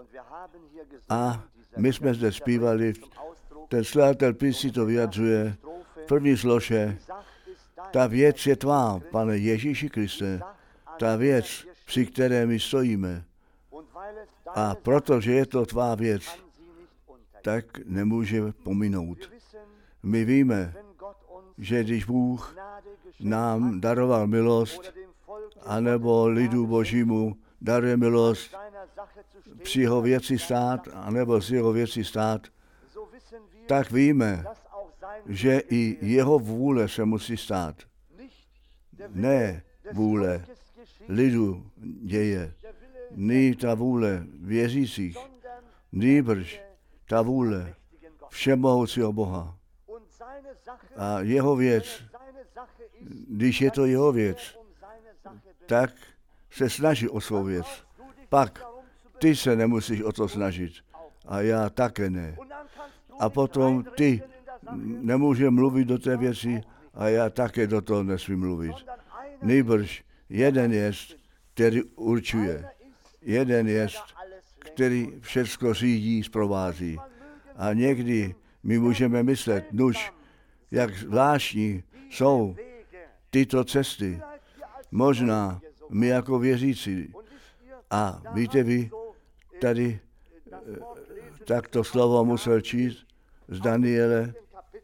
A my jsme zde zpívali, ten skladatel písní to vyjadřuje, v první slože, ta věc je tvá, Pane Ježíši Kriste, ta věc, při které my stojíme. A protože je to tvá věc, tak nemůže pominout. My víme, že když Bůh nám daroval milost, anebo lidu Božímu daruje milost při jeho věci stát, anebo z jeho věci stát, tak víme, že i jeho vůle se musí stát. Ne vůle lidu děje, ní ta vůle věřících, nýbrž ta vůle všemohoucího Boha. A jeho věc, když je to jeho věc, tak se snaží o svou věc. Pak ty se nemusíš o to snažit a já také ne. A potom ty nemůže mluvit do té věci a já také do toho nesmím mluvit. Nýbrž jeden jest, který určuje. Jeden jest, který všecko řídí, zprovází. A někdy my můžeme myslet, nuž, jak zvláštní jsou tyto cesty. Možná my jako věřící. A víte vy, tady tak to slovo musel číst z Daniele.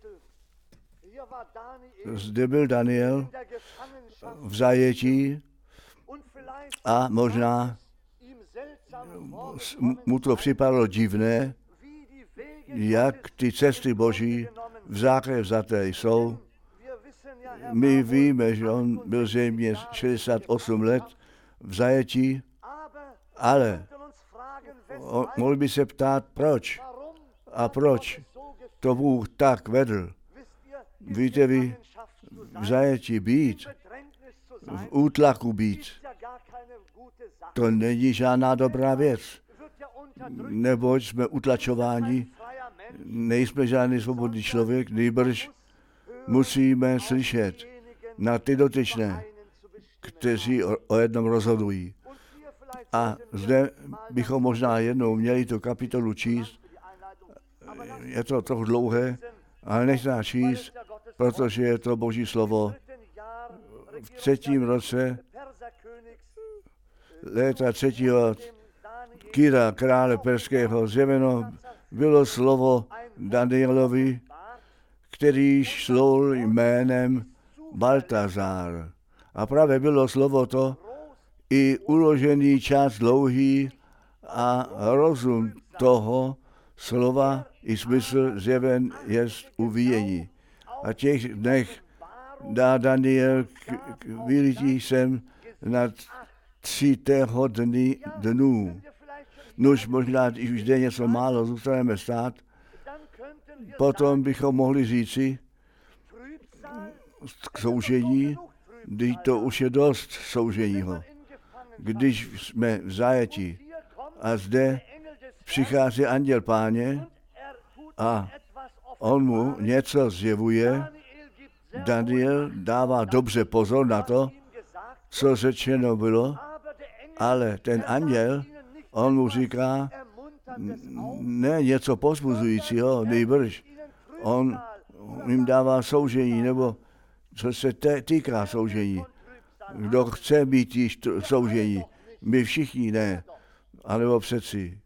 Zde byl Daniel v zajetí a možná mu to připadalo divné, jak ty cesty Boží v základě vzaté jsou. My víme, že on byl zřejmě 68 let v zajetí, ale mohl by se ptát, proč? A proč to Bůh tak vedl? Víte vy, v zajetí být, v útlaku být, to není žádná dobrá věc. Neboť jsme utlačováni, nejsme žádný svobodný člověk, nýbrž musíme slyšet na ty dotyčné, kteří o jednom rozhodují. A zde bychom možná jednou měli tu kapitolu číst. Je to trochu dlouhé, ale nech nás číst, protože je to Boží slovo. V 3. roce léta 3. Kyra, krále perského, zjeveno bylo slovo Danielovi, který šlul jménem Baltazar. A právě bylo slovo to, i uložený čas dlouhý a rozum toho slova i smysl zjeven jest uvidění. A těch dnech dá Daniel k vylití sem na 3. dnů. Nož možná, když už jde něco málo, zůstaneme stát, potom bychom mohli říci k soužení, když to už je dost souženího. Když jsme v zajetí a zde přichází anděl Páně a on mu něco zjevuje, Daniel dává dobře pozor na to, co řečeno bylo, ale ten anděl, on mu říká, ne něco povzbuzujícího, nejbrž. On jim dává soužení, nebo co se týká soužení. Kdo chce být již soužení, my všichni ne, anebo přeci.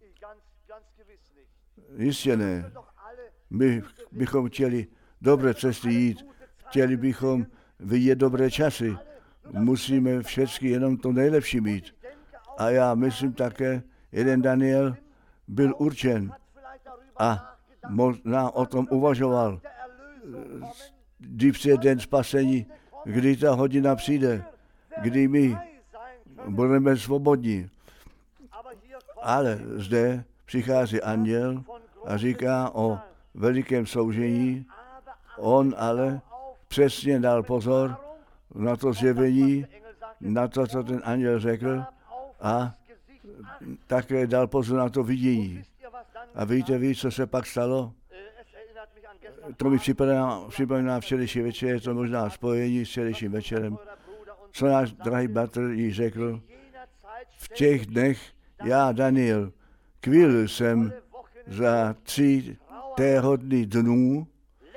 Jistě ne. My bychom chtěli dobré cesty jít, chtěli bychom vidět dobré časy. Musíme všechny jenom to nejlepší mít. A já myslím také, jeden Daniel byl určen a možná o tom uvažoval. Kdy přijde den spasení, kdy ta hodina přijde, kdy my budeme svobodní. Ale zde přichází anděl a říká o velikém soužení. On ale přesně dal pozor na to zjevení, na to, co ten anděl řekl, a také dal pozor na to vidění. A víte vy, co se pak stalo? To mi připomíná včerejší večer, je to možná spojení s včerejším večerem. Co náš drahý bratr jí řekl? V těch dnech já, Daniel, Kvíl jsem za 3 téhodný dnů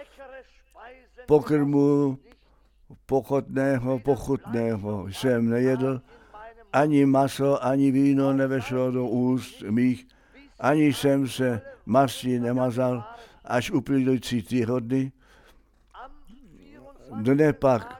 pokrmu pochutného jsem nejedl, ani maso, ani víno nevešlo do úst mých, ani jsem se mastí nemazal, až uplynující 3 hodiny. Dne pak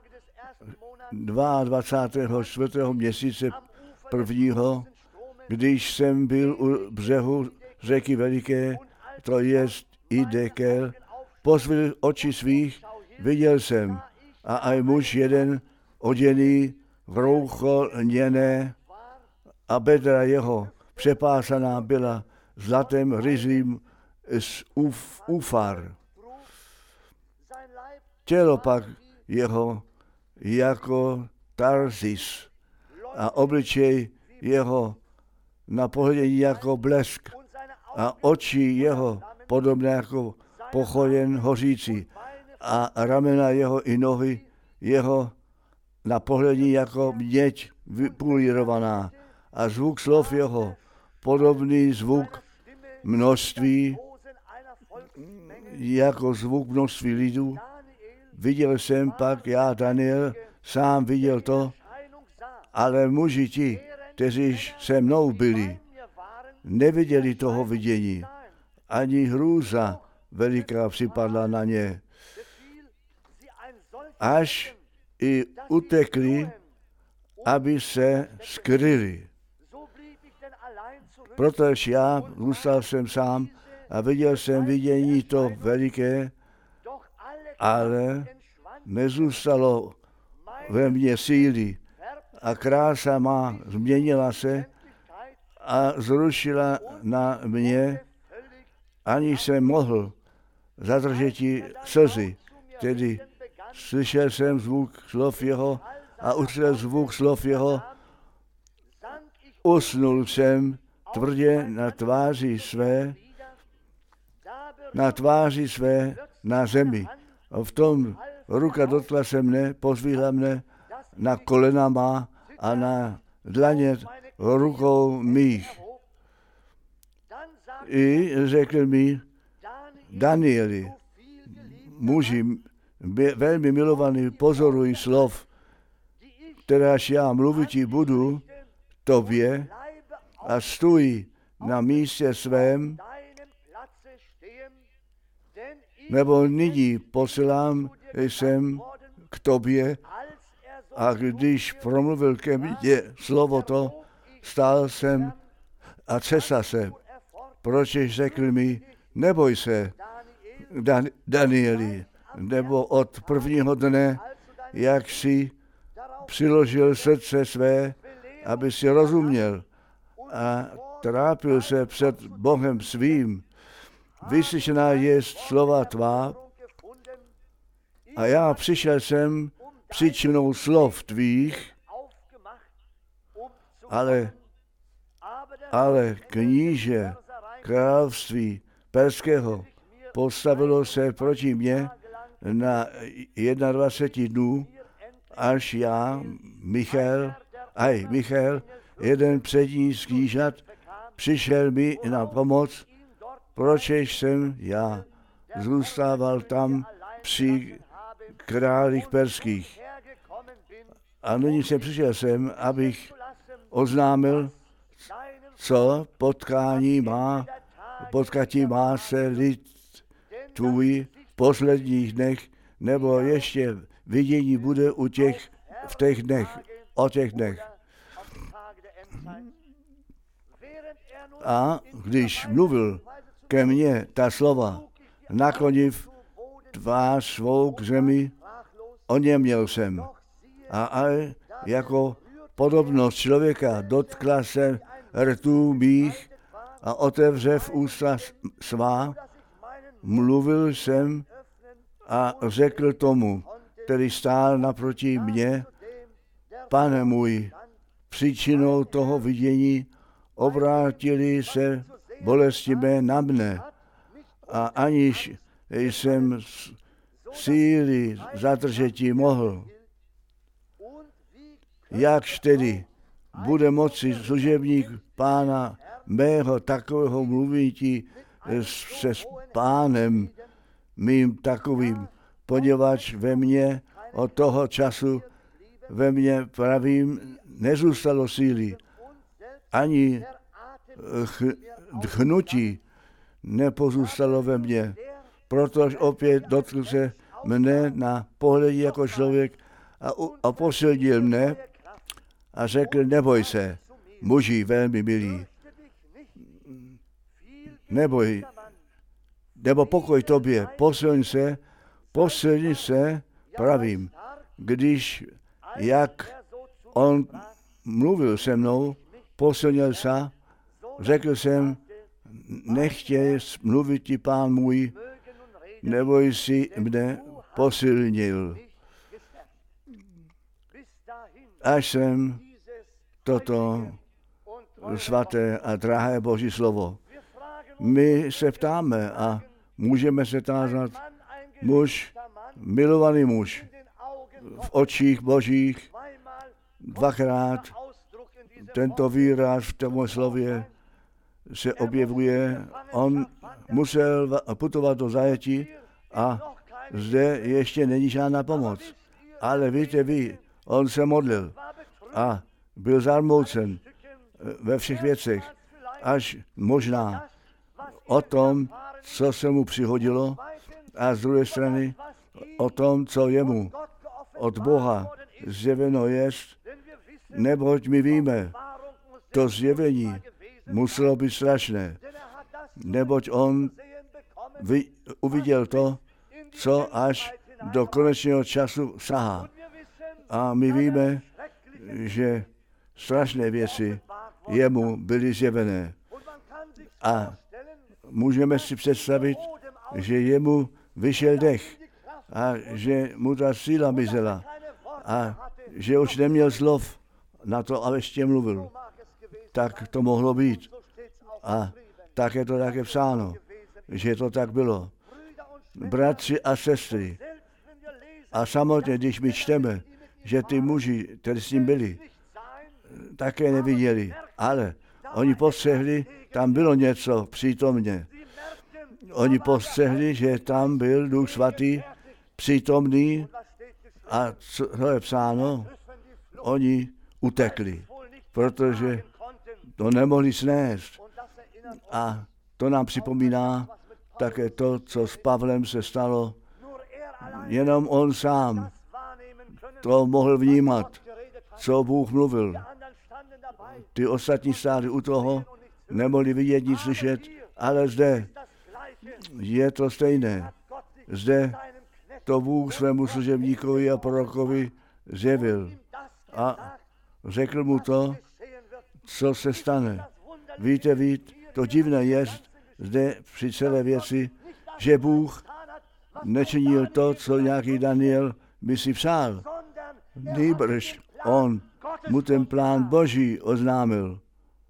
22. měsíce 1., když jsem byl u břehu řeky veliké, to jest Idekel, pozvedl oči svých, viděl jsem, a aj muž jeden oděný v roucho lněné a bedra jeho přepásaná byla zlatým ryzím z úfar. Tělo pak jeho jako Tarsis a obličej jeho na pohledění jako blesk a oči jeho podobné jako pochoden hořící a ramena jeho i nohy jeho na pohledění jako měď vypulírovaná a zvuk slov jeho podobný zvuk množství, jako zvuk množství lidů. Viděl jsem pak, já Daniel, sám viděl to, ale muži ti, kteří se mnou byli, neviděli toho vidění. Ani hrůza veliká připadla na ně. Až i utekli, aby se skryli. Protože já zůstal jsem sám a viděl jsem vidění to veliké, ale nezůstalo ve mně síly a krása má změnila se a zrušila na mě, ani jsem mohl zadržet slzy. Tedy slyšel jsem zvuk slov jeho a uslyšel zvuk slov jeho, usnul jsem tvrdě na tváři své na zemi. A v tom ruka dotkla se mne, pozvihla mne na kolena má a na dlaně rukou mých. I řekl mi, Danieli, muži, velmi milovaný, pozoruj slov, kteráž já mluvit budu tobě a stůj na místě svém, nebo nyní posílám jsem k tobě a když promluvil ke mně slovo to, stál jsem a třesal se. Proč řekl mi, neboj se, Danieli, nebo od prvního dne, jak si přiložil srdce své, aby si rozuměl a trápil se před Bohem svým. Vyslyšená je slova tvá a já přišel jsem příčinou slov tvých, ale kníže království perského postavilo se proti mně na 21 dnů, až já, Michael, jeden přední z knížat, přišel mi na pomoc, proč jsem já zůstával tam při králích perských. A nyní jsem přišel sem, abych oznámil, co potkatí má se lid tvůj v posledních dnech, nebo ještě vidění bude o těch dnech. A když mluvil ke mně ta slova, nakloniv tvář svou k zemi, oněměl jsem. A jako podobnost člověka dotkla se rtů mých a otevřev ústa svá, mluvil jsem a řekl tomu, který stál naproti mně, Pane můj, příčinou toho vidění obrátili se bolesti mé na mne a aniž jsem síly zadržetí mohl. Jakž tedy bude moci služebník Pána mého takového mluvití se s Pánem, mým takovým, poněvadž ve mně od toho času ve mně pravým nezůstalo síly, ani dchnutí nepozůstalo ve mně, protože opět dotkl se mne na pohledě jako člověk a posilnil mne a řekl, neboj se, muži velmi milí, neboj, nebo pokoj tobě, posilň se pravým, když jak on mluvil se mnou, posilnil se, řekl jsem, nechtěj mluvit ti Pán můj, nebo jsi mne posilnil. Až jsem toto svaté a drahé Boží slovo. My se ptáme a můžeme se tázat, milovaný muž, v očích Božích dvakrát tento výraz v tom slově se objevuje. On musel putovat do zajetí a zde ještě není žádná pomoc. Ale víte vy, on se modlil a byl zarmoucen ve všech věcech, až možná o tom, co se mu přihodilo, a z druhé strany o tom, co jemu od Boha zjeveno jest, neboť my víme, to zjevení muselo být strašné, neboť on uviděl to, co až do konečného času sahá. A my víme, že strašné věci jemu byly zjevené. A můžeme si představit, že jemu vyšel dech a že mu ta síla mizela a že už neměl slov na to, aby ještě mluvil. Tak to mohlo být. A tak je to také psáno, že to tak bylo. Bratři a sestry, a samotně, když my čteme, že ty muži, kteří s ním byli, také neviděli, ale oni postřehli, tam bylo něco přítomně. Oni postřehli, že tam byl Duch Svatý přítomný a co je psáno, oni utekli, protože to nemohli snést. A to nám připomíná také to, co s Pavlem se stalo. Jenom on sám to mohl vnímat, co Bůh mluvil. Ty ostatní stály u toho, nemohli vidět nic slyšet, ale zde je to stejné. Zde to Bůh svému služebníkovi a prorokovi zjevil a řekl mu to, co se stane. Víte, to divné je zde při celé věci, že Bůh nečinil to, co nějaký Daniel by si přál. Nýbrž on mu ten plán Boží oznámil.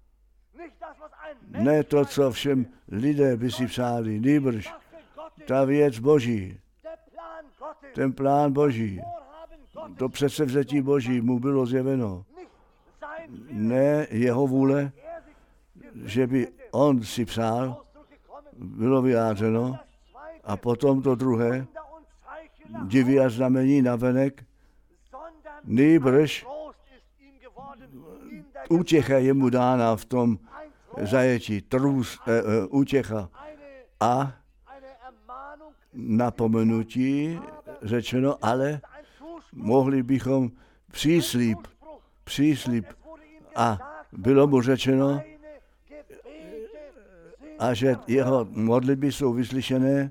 Ne to, co všem lidé by si přáli, nýbrž ta věc Boží, ten plán Boží, to předsevzetí Boží mu bylo zjeveno. Ne jeho vůle, že by on si přál, bylo vyjádřeno, a potom to druhé, divy a znamení navenek, nýbrž útěcha je mu dána v tom zajetí, útěcha a napomenutí řečeno, ale mohli bychom příslib a bylo mu řečeno, a že jeho modlitby jsou vyslyšené,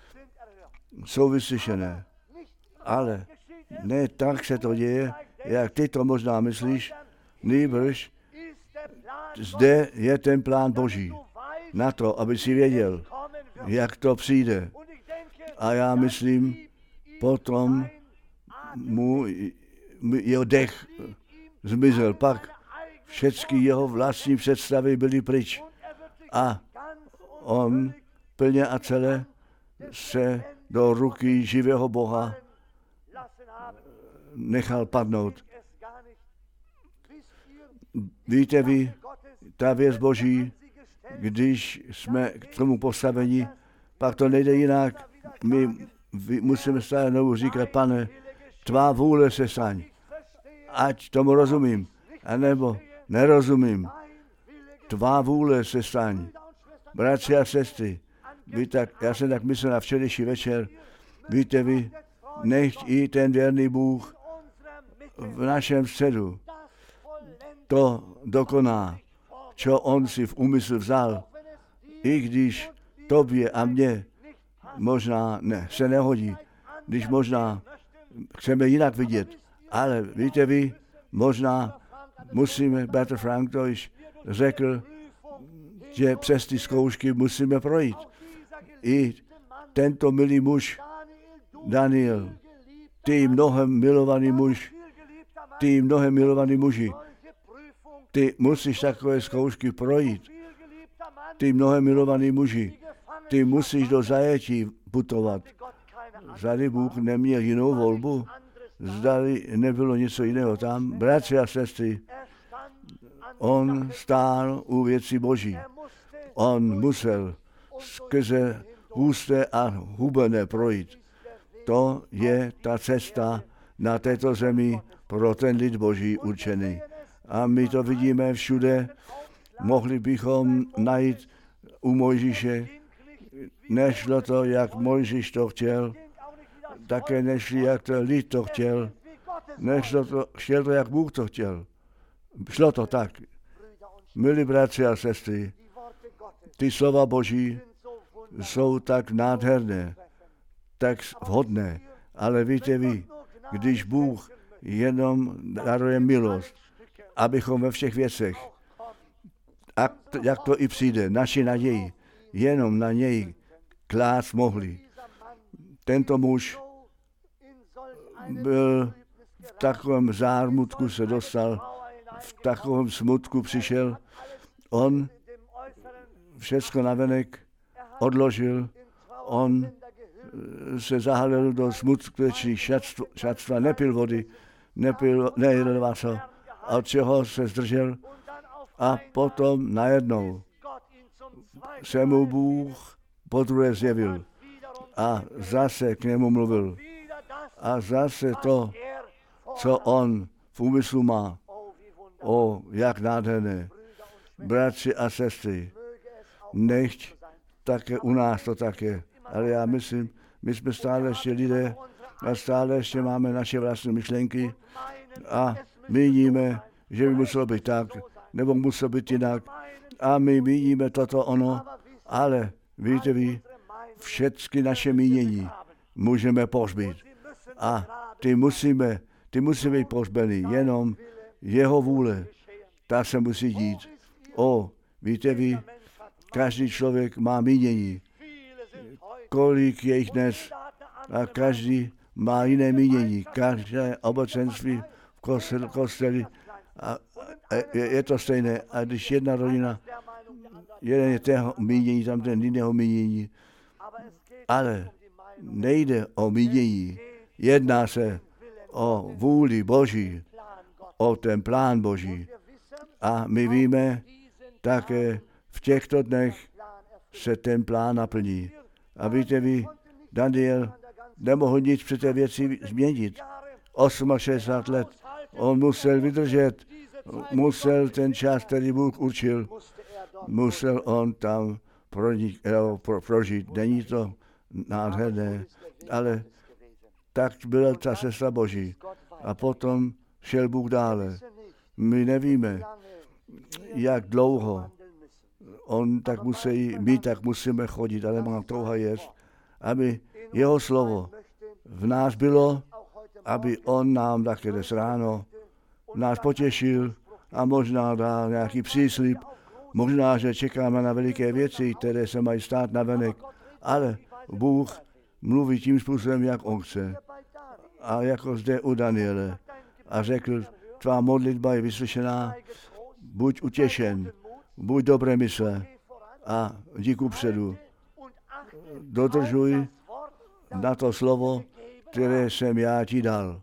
ale ne tak se to děje, jak ty to možná myslíš, nýbrž zde je ten plán Boží na to, aby si věděl, jak to přijde. A já myslím, potom mu jeho dech zmizel, pak všechny jeho vlastní představy byly pryč a on plně a celé se do ruky živého Boha nechal padnout. Víte vy, ta věc Boží když jsme k tomu postaveni, pak to nejde jinak. My musíme stále znovu říkat, Pane, tvá vůle se staň. Ať tomu rozumím, anebo nerozumím. Tvá vůle se staň. Bratři a sestry, já jsem tak myslel na včerejší večer, víte vy, nechť i ten věrný Bůh v našem středu to dokoná, čo on si v úmysl vzal, i když tobě a mně možná se nehodí, když možná chceme jinak vidět, ale víte vy, možná musíme, bratr Frank to již řekl, že přes ty zkoušky musíme projít. I tento milý muž, Daniel, ty mnohem milovaný muži, ty musíš takové zkoušky projít. Ty mnohem milovaný muži, ty musíš do zajetí putovat. Zdali Bůh neměl jinou volbu, zdali nebylo něco jiného tam. Bratři a sestry, on stál u věcí Boží. On musel skrze husté a hubené projít. To je ta cesta na této zemi pro ten lid Boží určený. A my to vidíme všude. Mohli bychom najít u Mojžíše. Nešlo to, jak Mojžíš to chtěl, také nešli, jak to lid to chtěl. Šlo to, jak Bůh to chtěl. Šlo to tak. Milí bratři a sestry, ty slova Boží jsou tak nádherné, tak vhodné, ale víte vy, když Bůh jenom daruje milost, abychom ve všech věcech, a jak to i přijde, naši naději, jenom na něj klást mohli. Tento muž byl v takovém zármutku se dostal, v takovém smutku přišel. On všecko navenek odložil, on se zahalil do smutkečných šatstva, nepil vody, nejedl maso, a od čeho se zdržel. A potom najednou se mu Bůh podruhé zjevil a zase k němu mluvil. A zase to, co on v úmyslu má. O, jak nádherné. Bratři a sestry, nechť také u nás to také. Ale já myslím, my jsme stále ještě lidé a stále ještě máme naše vlastní myšlenky a vidíme, že by muselo být tak, nebo muselo být jinak. A my vidíme toto ono, ale víte vy, všechny naše mínění můžeme pohřbít. A ty musí být pohřbeny, jenom jeho vůle, ta se musí dít. O, víte vy, každý člověk má mínění. Kolik je jich dnes a každý má jiné mínění. Každé obecenství v kosteli a je to stejné. A když jedna rodina, jeden je tého mínění, tam ten jiného mínění, ale nejde o mínění. Jedná se o vůli Boží, o ten plán Boží. A my víme, také v těchto dnech se ten plán naplní. A víte vy, Daniel nemohl nic při té věci změnit. 68 let. On musel vydržet, musel ten čas, který Bůh určil, musel on tam prožít. Není to nádherné, ale tak byla ta cesta Boží. A potom šel Bůh dále. My nevíme, jak dlouho on tak musí, my tak musíme chodit, ale má touha jest, aby jeho slovo v nás bylo, aby on nám také dnes ráno nás potěšil a možná dá nějaký příslib, možná, že čekáme na veliké věci, které se mají stát navenek, ale Bůh mluví tím způsobem, jak on chce. A jako zde u Daniele. A řekl, tvá modlitba je vyslyšená, buď utěšen, buď dobré mysle a díku předu. Dodržuj na to slovo, které jsem já ti dal.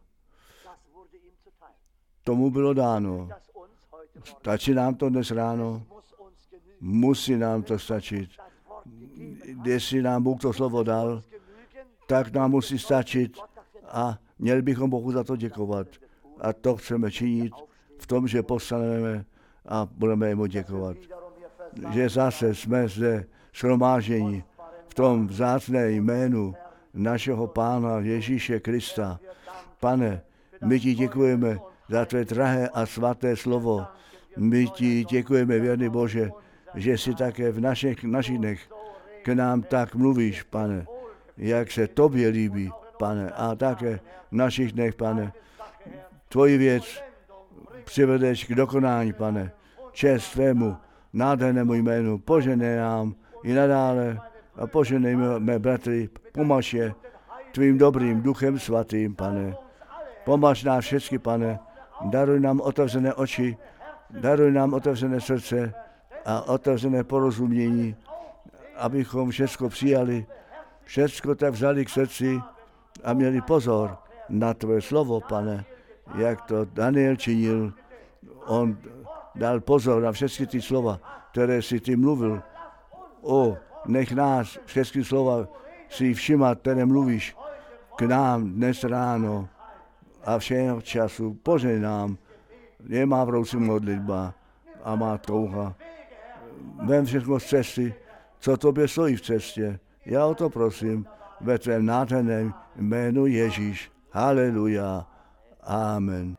Tomu bylo dáno. Stačí nám to dnes ráno. Musí nám to stačit. Jestli nám Bůh to slovo dal, tak nám musí stačit a měli bychom Bohu za to děkovat. A to chceme činit v tom, že postaneme a budeme mu děkovat. Že zase jsme zde shromážděni v tom vzácné jménu našeho Pána Ježíše Krista. Pane, my ti děkujeme za tvé drahé a svaté slovo. My ti děkujeme, věrný Bože, že jsi také v našich dnech k nám tak mluvíš, Pane, jak se tobě líbí, Pane, a také v našich dnech, Pane, tvoji věc přivedeš k dokonání, Pane, čest tvému nádhernému jménu, poženej nám i nadále a poženej mé bratry, pomaž je tvým dobrým duchem svatým, Pane. Pomaž nás všechny, Pane, daruj nám otevřené oči, daruj nám otevřené srdce a otevřené porozumění, abychom všechno přijali, všechno tak vzali k srdci a měli pozor na tvé slovo, Pane, jak to Daniel činil. On dal pozor na všechny ty slova, které si ty mluvil. Nech nás všechny slova si všímat, které mluvíš k nám dnes ráno a všeho času. Požehnej nám, je má vroucí modlitba a má touha. Vem všechno z cesty, co tobě stojí v cestě. Já o to prosím ve tvém nádherném jménu Ježíš. Haleluja. Amen.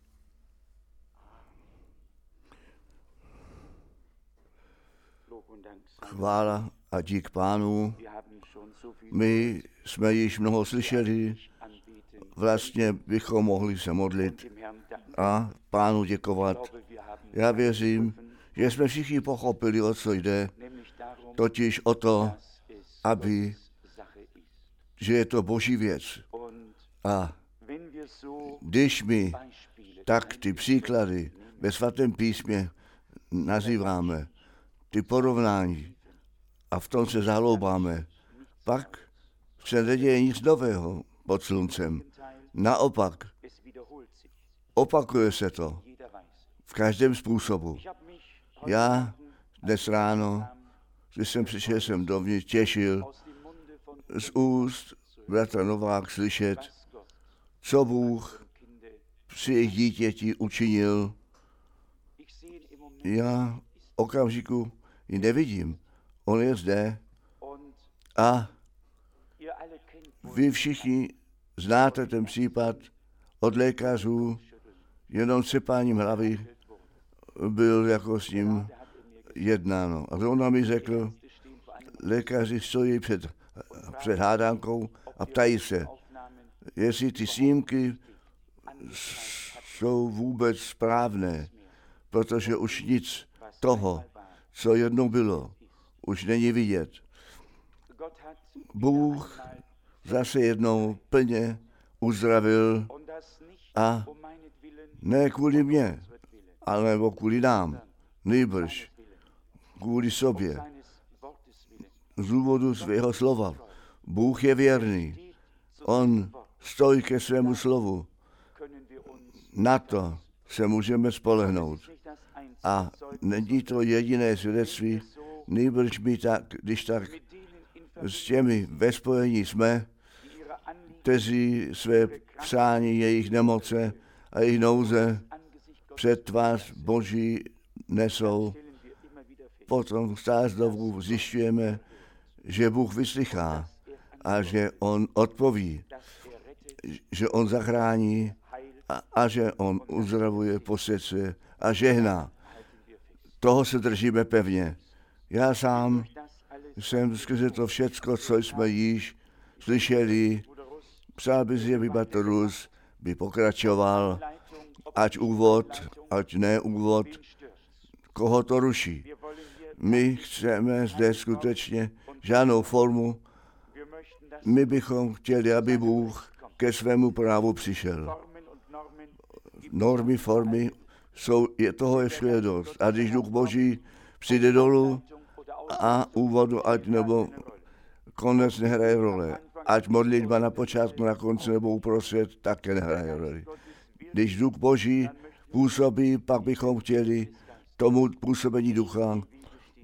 Chvála a dík Pánu. My jsme již mnoho slyšeli, vlastně bychom mohli se modlit a Pánu děkovat. Já věřím, že jsme všichni pochopili, o co jde, totiž o to, že je to Boží věc. A když my tak ty příklady ve svatém písmě nazýváme, ty porovnání a v tom se zahloubáme, pak se neděje nic nového pod sluncem. Naopak, opakuje se to v každém způsobu. Já dnes ráno, když jsem přišel sem dovnitř, těšil z úst bratra Novák slyšet, co Bůh při jejich dítěti učinil. Já okamžiku ji nevidím. On je zde a vy všichni znáte ten případ od lékařů, jenom sypáním hlavy byl jako s ním jednáno. A ona mi řekl, lékaři stojí před hádánkou a ptají se, jestli ty snímky jsou vůbec správné, protože už nic toho, co jednou bylo, už není vidět. Bůh zase jednou plně uzdravil a ne kvůli mně, ale kvůli nám, nýbrž kvůli sobě. Z důvodu svého slova. Bůh je věrný. On stojí ke svému slovu. Na to se můžeme spolehnout. A není to jediné svědectví, nýbrž my tak, když tak s těmi ve spojení jsme, kteří své přání, jejich nemoce a jejich nouze před tvář Boží nesou. Potom stále znovu zjišťujeme, že Bůh vyslychá a že On odpoví, že On zachrání a že On uzdravuje, posvěcuje a žehná. Toho se držíme pevně. Já sám jsem skrze to všecko, co jsme již slyšeli, přál by si, aby Batorus by pokračoval, ať úvod, ať ne úvod, koho to ruší. My chceme zde skutečně žádnou formu, my bychom chtěli, aby Bůh ke svému právu přišel. Normy, formy, toho je všude dost. A když Duch Boží přijde dolů a úvodu, ať nebo konec nehraje role. Ať modlitba na počátku, na konci nebo uprostřed, také nehraje roli. Když Duch Boží působí, pak bychom chtěli tomu působení ducha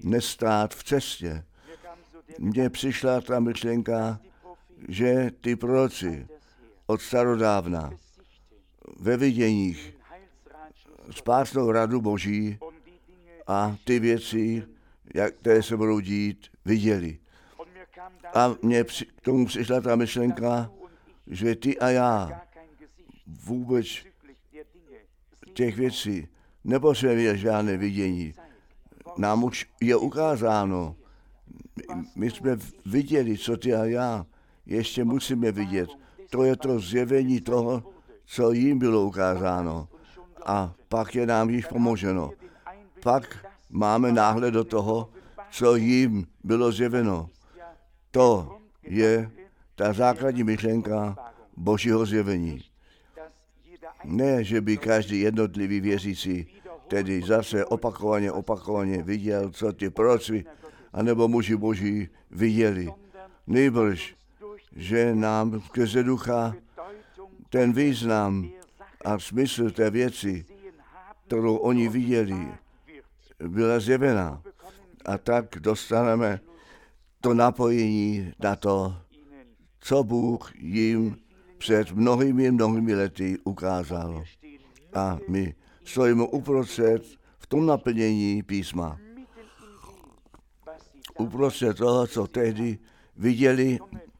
nestát v cestě. Mně přišla ta myšlenka, že ty proroci od starodávna ve viděních spásnou radu Boží a ty věci, které se budou dít, viděli. A mně k tomu přišla ta myšlenka, že ty a já vůbec těch věcí nepotřebujeme žádné vidění. Nám už je ukázáno. My jsme viděli, co ty a já ještě musíme vidět. To je to zjevení toho, co jim bylo ukázáno. A pak je nám již pomoženo. Pak máme náhled do toho, co jim bylo zjeveno. To je ta základní myšlenka Božího zjevení. Ne, že by každý jednotlivý věřící tedy zase opakovaně viděl, co ty proroci anebo muži Boží viděli. Nejbrž, že nám skrze ducha ten význam a smysl té věci, kterou oni viděli, byla zjevena. A tak dostaneme to napojení na to, co Bůh jim před mnohými lety ukázal. A my stojíme uprostřed v tom naplnění písma. Uprostřed toho, co tehdy viděli,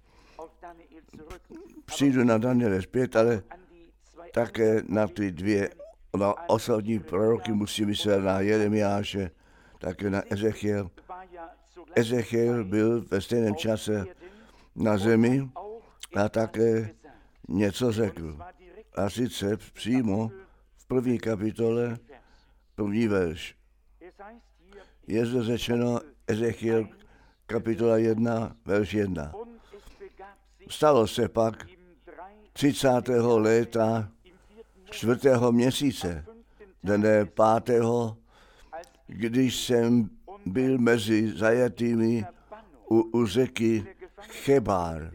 přijdu na Daniele zpět, ale také na ty dvě osobní proroky musí myslet na Jeremiáše, také na Ezechiel. Ezechiel byl ve stejném čase na zemi a také něco řekl. A sice přímo v první kapitole, první verš. Je zde řečeno Ezechiel kapitola 1, verš 1. Stalo se pak 30. léta 4. měsíce, dne 5., když jsem byl mezi zajatými u řeky Chebár,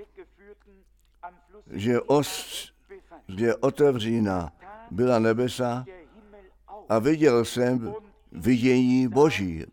že otevřína byla nebesa a viděl jsem vidění Boží.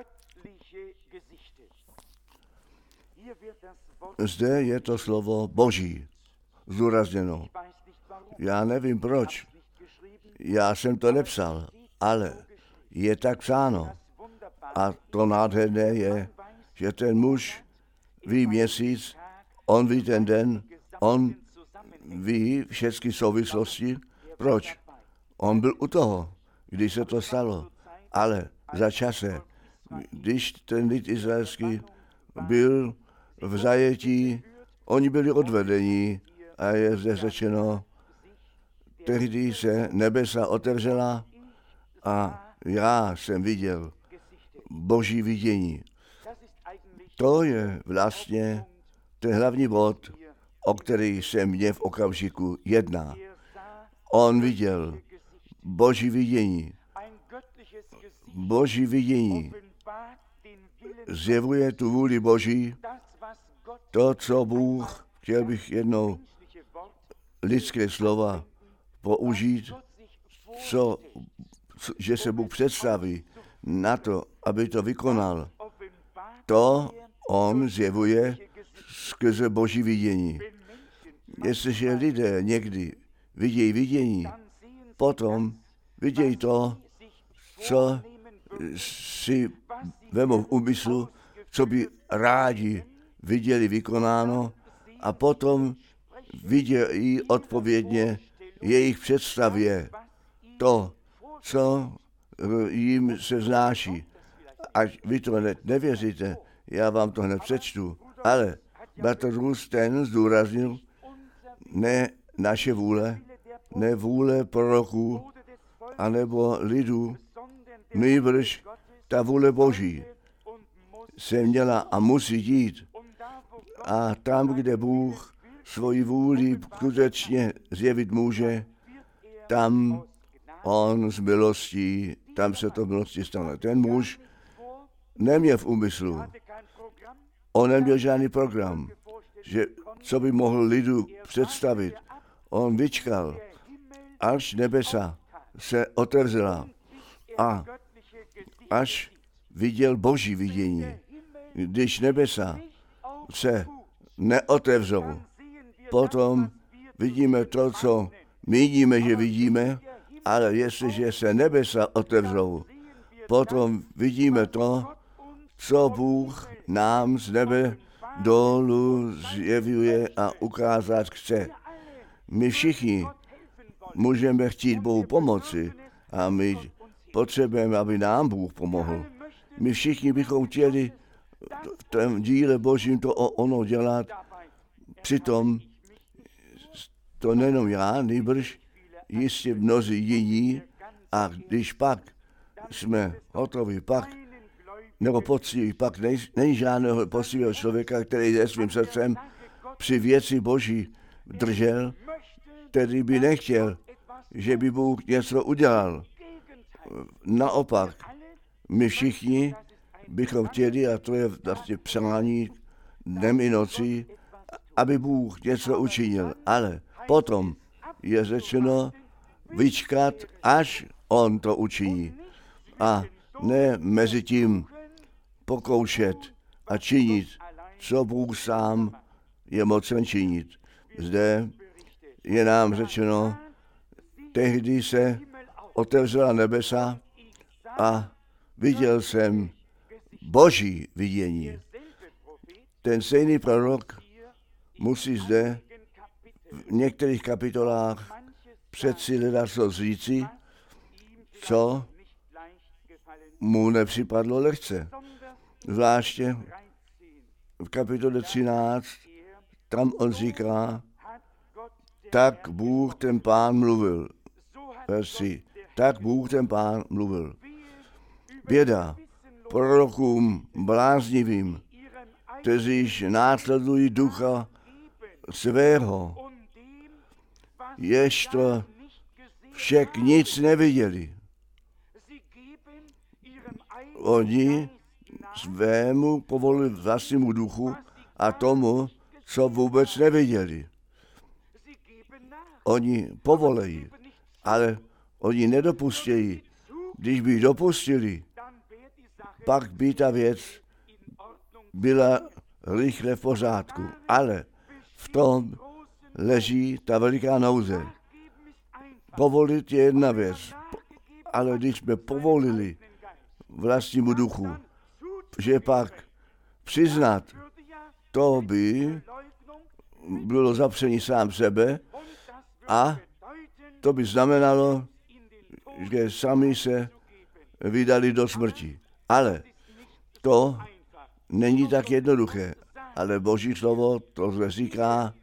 Zde je to slovo Boží zdůrazněno. Já nevím proč. Já jsem to nepsal, ale je tak psáno. A to nádherné je, že ten muž ví měsíc, on ví ten den, on ví všechny souvislosti. Proč? On byl u toho, když se to stalo. Ale za čase, když ten lid izraelský byl v zajetí, oni byli odvedeni a je zde řečeno, tehdy se nebesa otevřela a já jsem viděl Boží vidění. To je vlastně ten hlavní bod, o který se mně v okamžiku jedná. On viděl Boží vidění. Boží vidění zjevuje tu vůli Boží, to, co Bůh, chtěl bych jednou lidské slova použít, že se Bůh představí na to, aby to vykonal. To on zjevuje skrze Boží vidění. Jestliže lidé někdy vidějí vidění, potom vidějí to, co si vemou v úmyslu, co by rádi viděli vykonáno, a potom vidějí odpovědně jejich představě to, co jim se vznáší. Ať vy to nevěříte, já vám to hned přečtu, ale Bartolus ten zdůraznil, ne naše vůle, ne vůle proroků, anebo lidů, nejbrž ta vůle Boží se měla a musí dít. A tam, kde Bůh svoji vůli skutečně zjevit může, tam on z milostí, tam se to milostí stane. Ten muž neměl v úmyslu, on neměl žádný program, že co by mohl lidu představit. On vyčkal, až nebesa se otevřela a až viděl Boží vidění. Když nebesa se neotevřou, potom vidíme to, co vidíme, že vidíme, ale jestliže se nebesa otevřou, potom vidíme to, co Bůh nám z nebe dolů zjevuje a ukázat chce. My všichni můžeme chtít Bohu pomoci a my potřebujeme, aby nám Bůh pomohl. My všichni bychom chtěli v tom díle Božím to ono dělat. Přitom to nejenom já, nýbrž jistě mnozí jiní, a když pak jsme hotovi, pak nebo poctiví, pak není žádného poctivého člověka, který se svým srdcem při věci Boží držel, který by nechtěl, že by Bůh něco udělal. Naopak, my všichni bychom chtěli, a to je vlastně přání dnem i nocí, aby Bůh něco učinil. Ale potom je řečeno vyčkat, až on to učiní. A ne mezi tím pokoušet a činit, co Bůh sám je mocen činit. Zde je nám řečeno, tehdy se otevřela nebesa a viděl jsem Boží vidění. Ten stejný prorok musí zde v některých kapitolách přeci ledaco říci, co mu nepřipadlo lehce. Zvláště v kapitole 13, tam on říká, tak Bůh ten Pán mluvil. Versi, tak Bůh ten Pán mluvil. Běda prorokům bláznivým, kteříž následují ducha svého, jež to však nic neviděli. Oni svému povolili vlastnímu duchu a tomu, co vůbec neviděli. Oni povolejí, ale oni nedopustějí. Když by dopustili, pak by ta věc byla rychle v pořádku. Ale v tom leží ta veliká nouze. Povolit je jedna věc, ale když jsme povolili vlastnímu duchu, že pak přiznat, to by bylo zapření sám sebe a to by znamenalo, že sami se vydali do smrti. Ale to není tak jednoduché. Ale Boží slovo to říká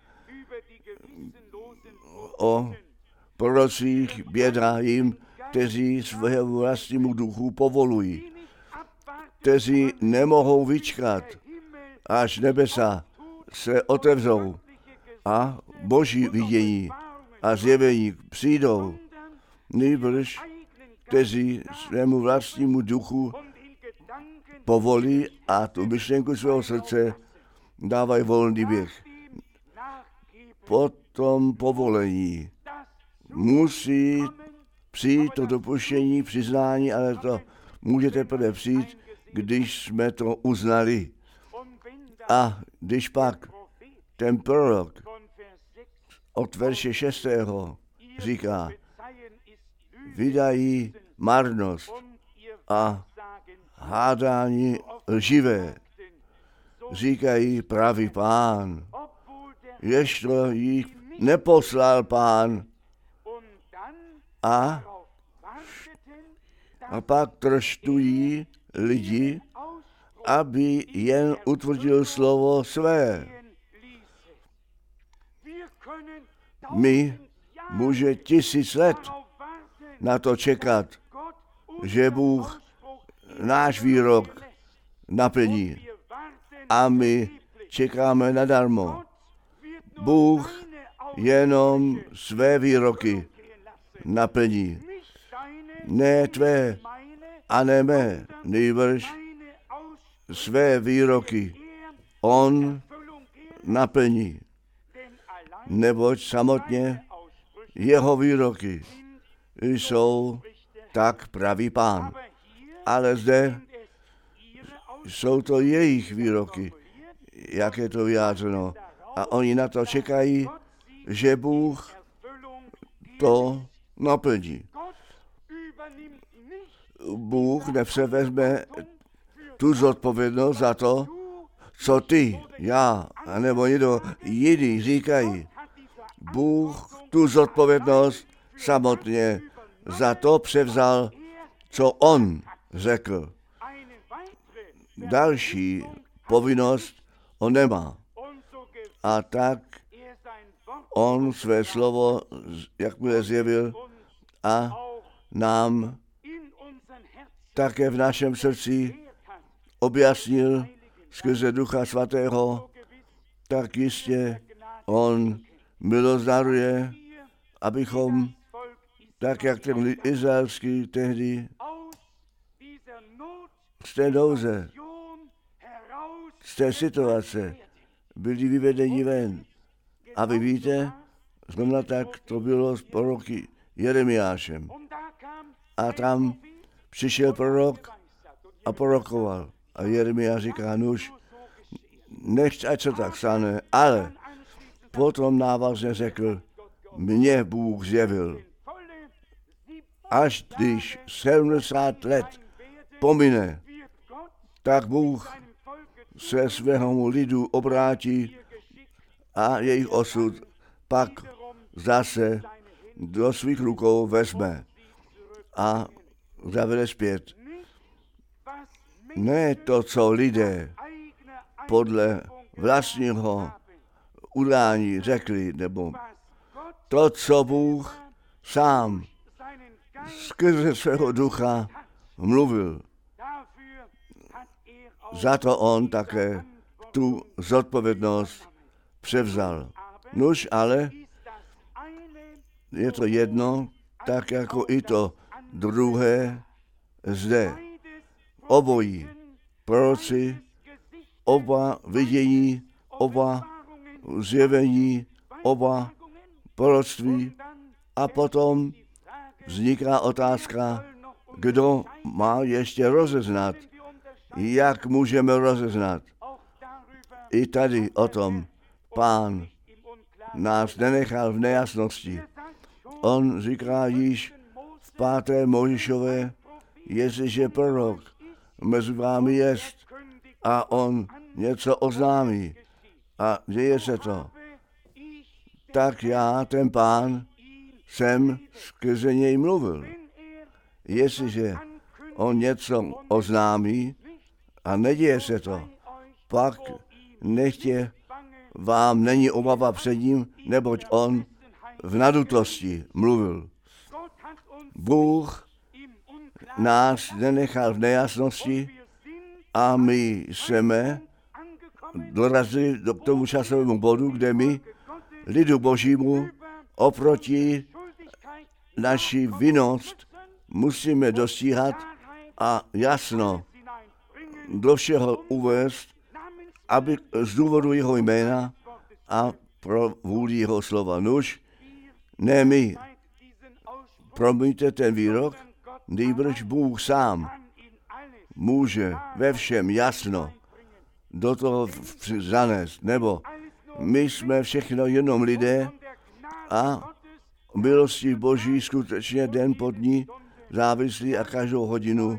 o prorocích, běda jim, kteří svého vlastnímu duchu povolují, kteří nemohou vyčkat, až nebesa se otevřou a Boží vidění a zjevení přijdou, nýbrž kteří svému vlastnímu duchu povolí a tu myšlenku svého srdce dávají volný běh. Po tom povolení musí přijít to dopuštění, přiznání, ale to může teprve přijít, když jsme to uznali. A když pak ten prorok od verše 6. říká, vydají marnost a hádání lživé, říkají pravý Pán, jež to jich neposlal Pán. A pak troštují lidi, aby jen utvrdil slovo své. My může 1000 let na to čekat, že Bůh náš výrok naplní. A my čekáme nadarmo. Bůh jenom své výroky naplní. Ne tvé a ne mé, nýbrž své výroky on naplní. Neboť samotně jeho výroky jsou tak pravý Pán. Ale zde Jsou to jejich výroky, jak je to vyjádřeno. A oni na to čekají, že Bůh to naplní. Bůh nepřevezme tu zodpovědnost za to, co ty, já, anebo někdo jiný říkají. Bůh tu zodpovědnost samotně za to převzal, co on řekl. Další povinnost on nemá. A tak on své slovo, jakmile zjevil, a nám také v našem srdci objasnil skrze Ducha Svatého, tak jistě on milost daruje, abychom, tak jak ten lid izraelský tehdy, z té nouze, z té situace byli vyvedeni ven. A vy víte, zrovna tak to bylo s proroky Jeremiášem. A tam přišel prorok a prorokoval. A Jeremiáš říká, nuž, nechť ať se tak stane, ale potom návazně řekl, mě Bůh zjevil. Až když 70 let pomine, tak Bůh se svého lidu obrátí a jejich osud pak zase do svých rukou vezme a zavede zpět. Ne to, co lidé podle vlastního udání řekli, nebo to, co Bůh sám skrze svého ducha mluvil. Za to on také tu zodpovědnost převzal. Nuž, ale je to jedno, tak jako i to druhé zde. Obojí proroci, oba vidění, oba zjevení, oba proroctví a potom vzniká otázka, kdo má ještě rozeznat. Jak můžeme rozeznat? I tady o tom Pán nás nenechal v nejasnosti. On říká již v 5. Mojžíšové, jestliže prorok mezi vámi jest a on něco oznámí a děje se to, tak já, ten Pán, jsem skrze něj mluvil. Jestliže on něco oznámí a neděje se to, pak nechtě vám není obava před ním, neboť on v nadutosti mluvil. Bůh nás nenechal v nejasnosti a my jsme dorazili k tomu časovému bodu, kde my lidu Božímu oproti naší vinnost musíme dostíhat a jasno do všeho uvést, aby z důvodu jeho jména a pro vůli jeho slova. Nuž, ne my, promiňte ten výrok, nýbrž Bůh sám může ve všem jasno do toho zanést, nebo my jsme všechno jenom lidé a milosti Boží skutečně den po dní závislí a každou hodinu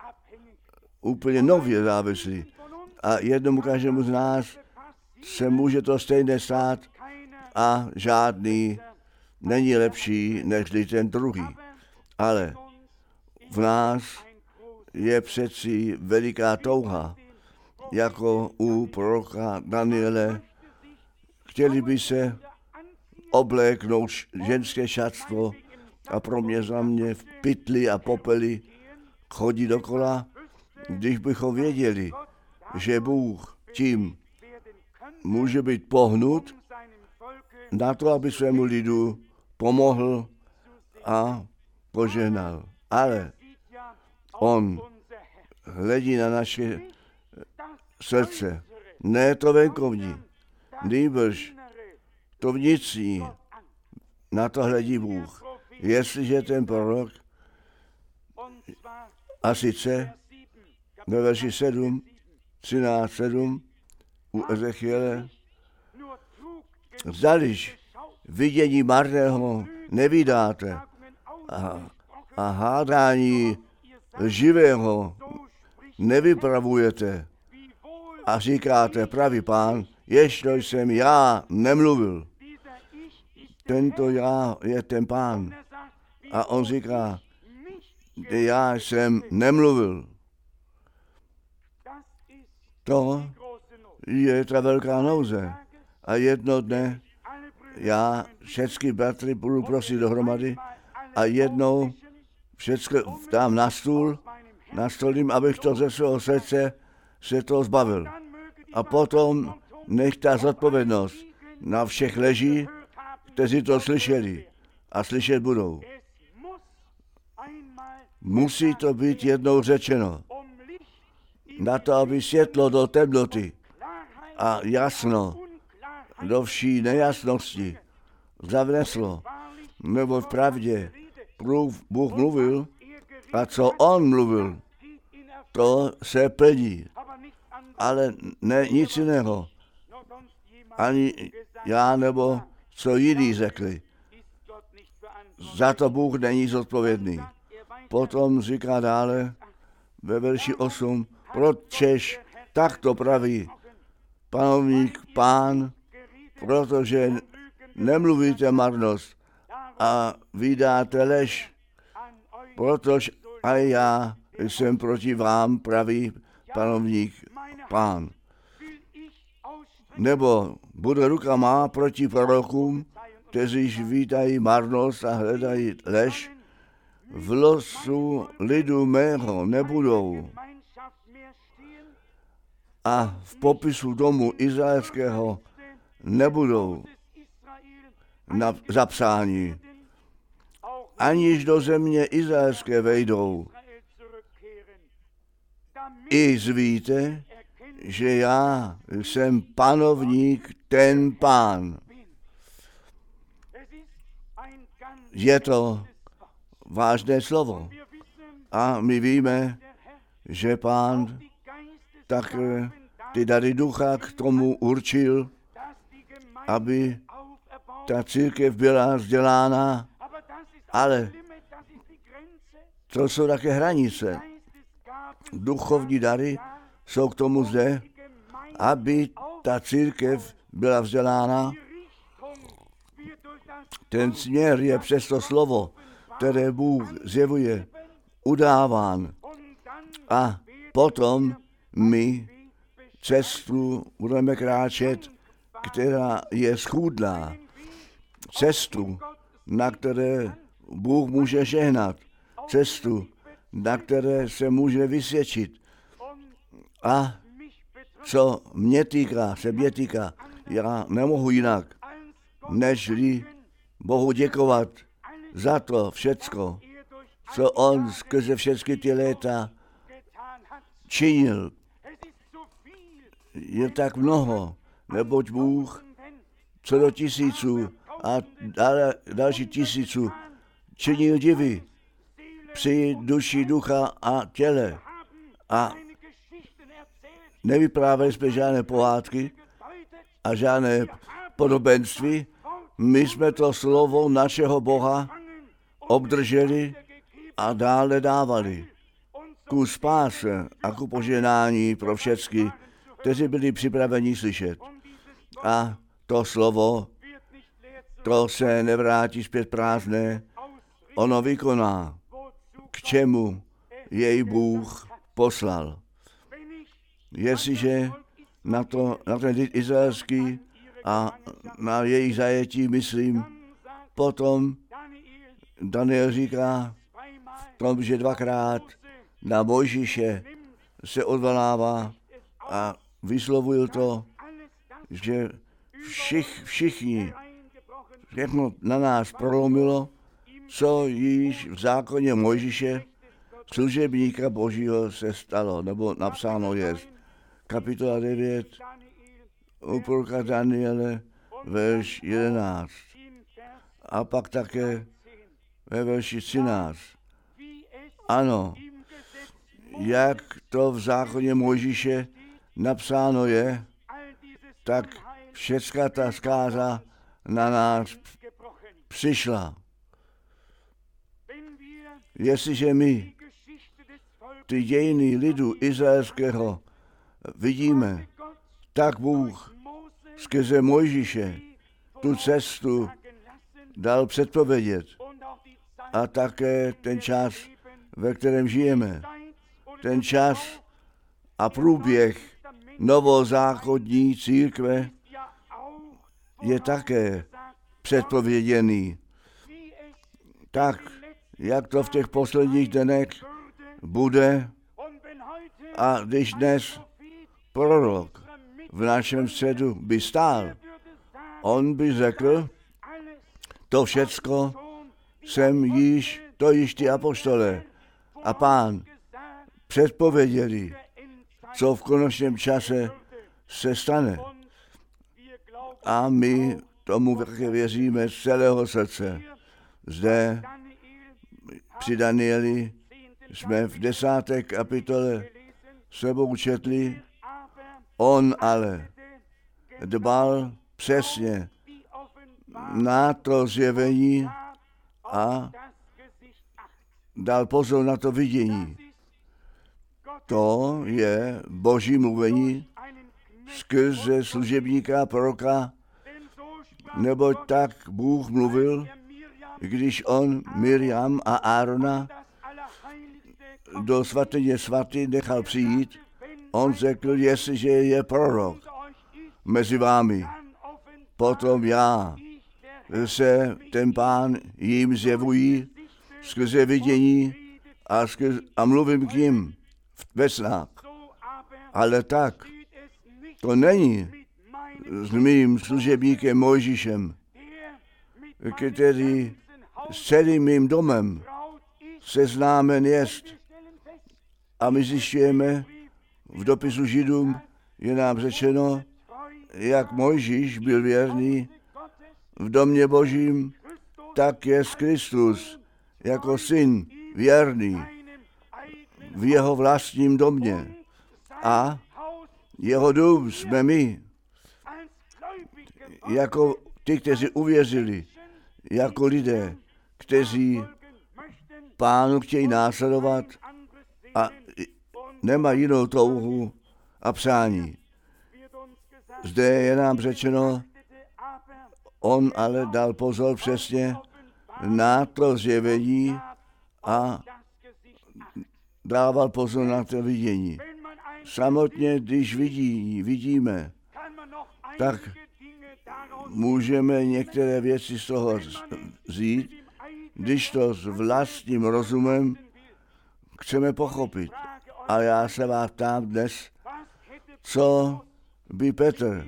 úplně nově závislí. A jednomu každému z nás se může to stejné stát a žádný není lepší než ten druhý. Ale v nás je přeci veliká touha, jako u proroka Daniele. Chtěli by se obléknout ženské šatstvo a pro mě za mě v pytli a popeli chodí dokola, když bychom věděli, že Bůh tím může být pohnut na to, aby svému lidu pomohl a požehnal. Ale on hledí na naše srdce, ne to venkovní, nýbrž to vnitřní, na to hledí Bůh. Jestliže ten prorok, a sice ve verši 7, 13:7 u Ezechiele. Zdališ vidění marného nevydáte a hádání živého nevypravujete a říkáte, pravý Pán, ještě jsem já nemluvil. Tento já je ten Pán. A on říká, já jsem nemluvil. To je ta velká nouze. A jedno dne já všechny bratry budu prosit dohromady a jednou všechno dám na stůl, nastolím, abych to ze svého srdce se to zbavil. A potom nech ta zodpovědnost na všech leží, kteří to slyšeli a slyšet budou. Musí to být jednou řečeno. Na to, aby světlo do temnoty a jasno do vší nejasnosti zavneslo, nebo v pravdě Bůh mluvil a co on mluvil, to se plní. Ale ne nic jiného. Ani já nebo co jiní řekli. Za to Bůh není zodpovědný. Potom říká dále ve verši 8, pročež takto praví panovník Pán, protože nemluvíte marnost a vydáte lež, protože a já jsem proti vám, praví panovník Pán. Nebo bude ruka má proti prorokům, kteří vítají marnost a hledají lež, v losu lidu mého nebudou a v popisu domu izraelského nebudou zapsáni, aniž do země izraelské vejdou. I zvíte, že já jsem panovník, ten Pán. Je to vážné slovo. A my víme, že Pán tak ty dary ducha k tomu určil, aby ta církev byla vzdělána, ale to jsou také hranice. Duchovní dary jsou k tomu zde, aby ta církev byla vzdělána. Ten směr je přes to slovo, které Bůh zjevuje, udáván. A potom my cestu budeme kráčet, která je schůdná. Cestu, na které Bůh může žehnat. Cestu, na které se může vysvědčit. A co mě týká, já nemohu jinak, nežli Bohu děkovat za to všecko, co on skrze všechny ty léta činil. Je tak mnoho, neboť Bůh co do tisíců a další tisíců činil divy při duši, ducha a těle. A nevyprávěli jsme žádné pohádky a žádné podobenství. My jsme to slovo našeho Boha obdrželi a dále dávali ku spáse a ku požehnání pro všechny, kteří byli připraveni slyšet. A to slovo, to se nevrátí zpět prázdné, ono vykoná, k čemu jej Bůh poslal. Jestliže na ten lid izraelský a na jejich zajetí myslím, potom Daniel říká v tom, že dvakrát na Mojžíše se odvolává a vyslovuje to, že všichni všechno na nás prolomilo, co již v zákoně Mojžíše, služebníka Božího, se stalo, nebo napsáno je. Kapitola 9, u proroka Daniele, verš 11. A pak také ve verši 13. Ano, jak to v zákoně Mojžíše napsáno je, tak všecka ta zkáza na nás přišla. Jestliže my ty dějiny lidu izraelského vidíme, tak Bůh skrze Mojžíše tu cestu dal předpovědět a také ten čas, ve kterém žijeme. Ten čas a průběh novozákonní církve je také předpověděný. Tak, jak to v těch posledních dnech bude, a když dnes prorok v našem středu by stál, on by řekl, to všecko to již ty apoštole a Pán předpověděli, co v konečném čase se stane. A my tomu také věříme z celého srdce. Zde při Danieli jsme v 10. kapitole sebou četli, on ale dbal přesně na to zjevení a dal pozor na to vidění. To je Boží mluvení skrze služebníka proroka, neboť tak Bůh mluvil, když on Miriam a Árona do svatyně svatý nechal přijít, on řekl, jestliže je prorok mezi vámi, potom já se ten Pán jim zjevují skrze vidění a mluvím k ním ve snách. Ale tak to není s mým služebníkem Mojžíšem, který s celým mým domem seznámen jest. A my zjišťujeme, v dopisu Židům je nám řečeno, jak Mojžíš byl věrný v domě Božím, tak je Kristus jako syn věrný v jeho vlastním domě. A jeho dům jsme my, jako ty, kteří uvěřili, jako lidé, kteří Pánu chtějí následovat a nemají jinou touhu a přání. Zde je nám řečeno, on ale dal pozor přesně na to zjevení a dával pozor na to vidění. Samotně, když vidíme, tak můžeme některé věci z toho vzít, když to s vlastním rozumem chceme pochopit. A já se vás ptám dnes, co by Petr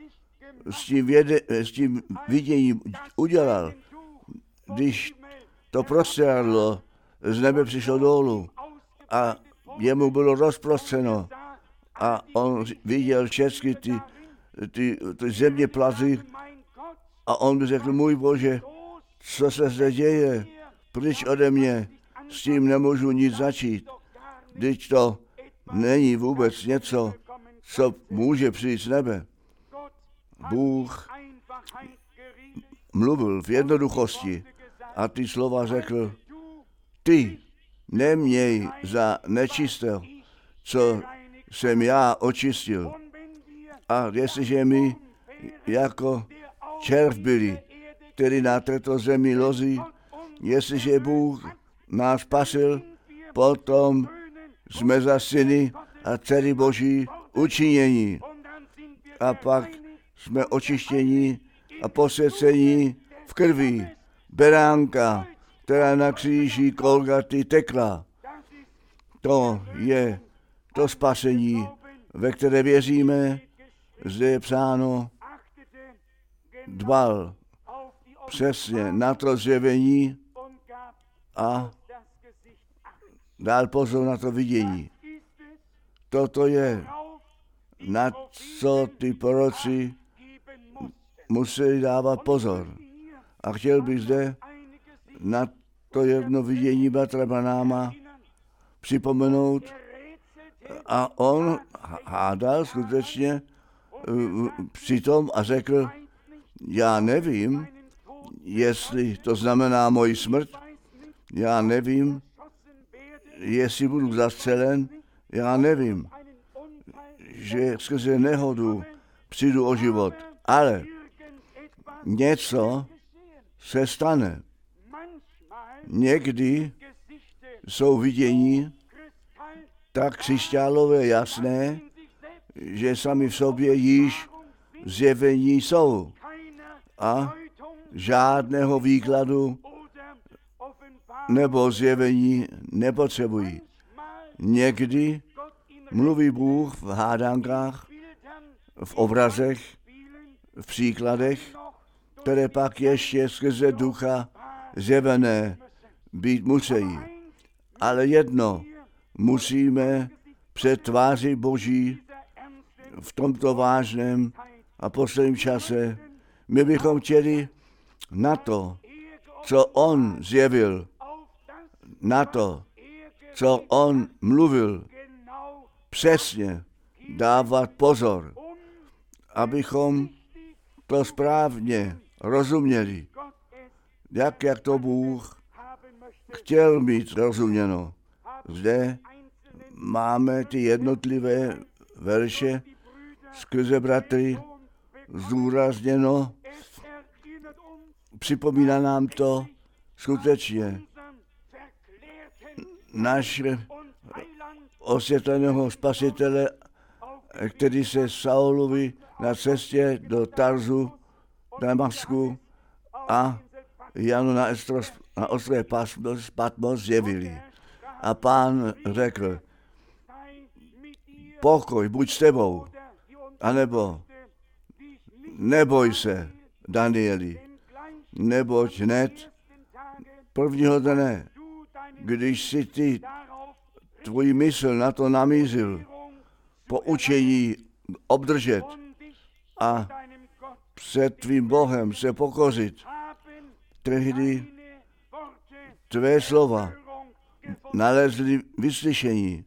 s tím viděním udělal, když to prostředadlo z nebe přišlo dolů a jemu bylo rozprostřeno a on viděl všechny ty země plazy a on by řekl, můj Bože, co se zde děje, pryč ode mě, s tím nemůžu nic začít. Vždyť to není vůbec něco, co může přijít z nebe. Bůh mluvil v jednoduchosti a ty slova řekl, ty neměj za nečisté, co jsem já očistil. A jestliže my jako červ byli, který na této zemi lozí, jestliže Bůh nás spasil, potom jsme za syny a dcery Boží učinění. A pak jsme očištění a posvěcení v krvi beránka, která na kříži Golgaty tekla. To je to spasení, ve které věříme. Zde je psáno, dbal přesně na to zjevení a dal pozor na to vidění. Toto je, na co ty proroci museli dávat pozor. A chtěl bych zde na to jedno vidění bratra Branáma připomenout A on hádal skutečně přitom a řekl, já nevím, jestli to znamená moji smrt, já nevím, jestli budu zastřelen, já nevím, že skrze nehodu přijdu o život, ale něco se stane. Někdy jsou vidění tak křišťálové jasné, že sami v sobě již zjevení jsou a žádného výkladu nebo zjevení nepotřebují. Někdy mluví Bůh v hádankách, v obrazech, v příkladech, které pak ještě skrze ducha zjevené být musí. Ale jedno musíme před tváří Boží v tomto vážném a posledním čase. My bychom chtěli na to, co on zjevil, na to, co on mluvil, přesně dávat pozor, abychom to správně rozuměli, jak to Bůh chtěl mít rozuměno. Zde máme ty jednotlivé verše skrze bratry zdůrazněno. Připomíná nám to skutečně naše osvětleného spasitele, který se Saulovi na cestě do Tarzu, Damasku a Janu na ostrově Patmos zjevili. A Pán řekl, pokoj, buď s tebou, anebo neboj se, Danieli, neboť hned prvního dne, když si ty tvůj mysl na to namířil, poučení obdržet a před tvým Bohem se pokořit, tehdy tvé slova nalezli vyslyšení.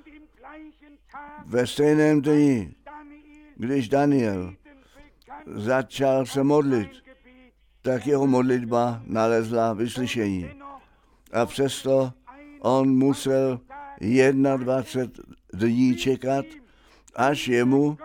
Ve stejném dni, když Daniel začal se modlit, tak jeho modlitba nalezla vyslyšení. A přesto on musel 21 dní čekat, až jemu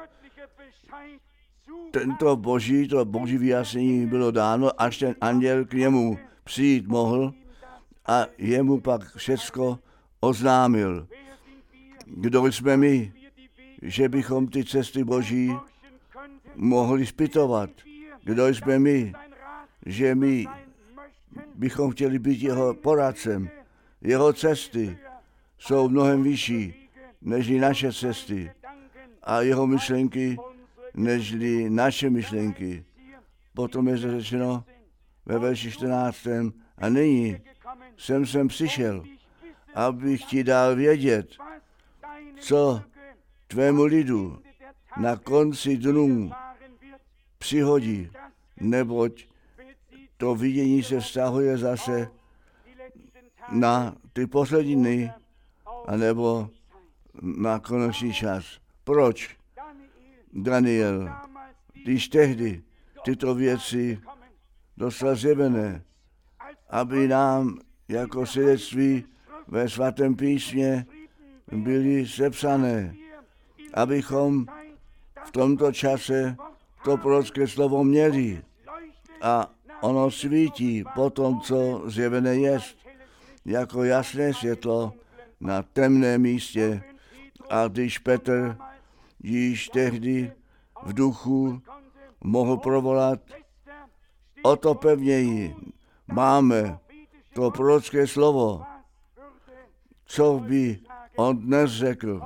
to boží vyjasnění bylo dáno, až ten anděl k němu přijít mohl a jemu pak všecko oznámil. Kdo jsme my, že bychom ty cesty Boží mohli zpytovat? Kdo jsme my, že my bychom chtěli být jeho poradcem? Jeho cesty jsou mnohem vyšší než naše cesty a jeho myšlenky než naše myšlenky. Potom je řečeno ve verši 14. A nyní jsem přišel, abych ti dal vědět, co tvému lidu na konci dnů přihodí, neboť to vidění se vztahuje zase na ty poslední dny, anebo na konečný čas. Proč, Daniel, když tehdy tyto věci dostal zjevené, aby nám jako svědectví ve svatém písmě byly sepsané, abychom v tomto čase to prorocké slovo měli a ono svítí po tom, co zjevené jest, jako jasné světlo na temném místě. A když Petr již tehdy v duchu mohl provolat, o to pevněji máme to prorocké slovo, co by on dnes řekl.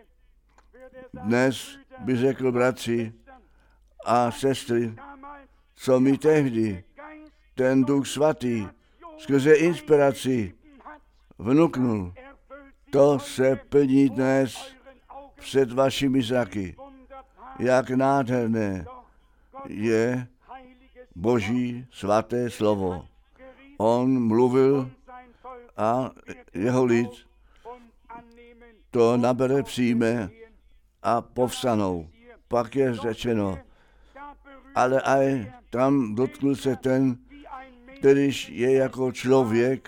Dnes by řekl bratři a sestry, co mi tehdy ten Duch Svatý skrze inspiraci vnuknul, to se plní dnes před vašimi zraky. Jak nádherné je Boží svaté slovo. On mluvil a jeho lid to nabere, přijme a povstanou. Pak je řečeno, ale aj tam dotkl se ten, kterýž je jako člověk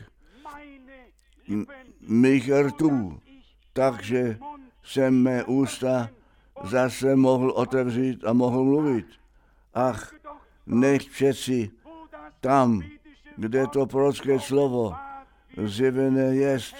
mých rtů, takže jsem mé ústa zase mohl otevřít a mohl mluvit. Ach, nech přeci tam, kde to prorocké slovo zjevené jest,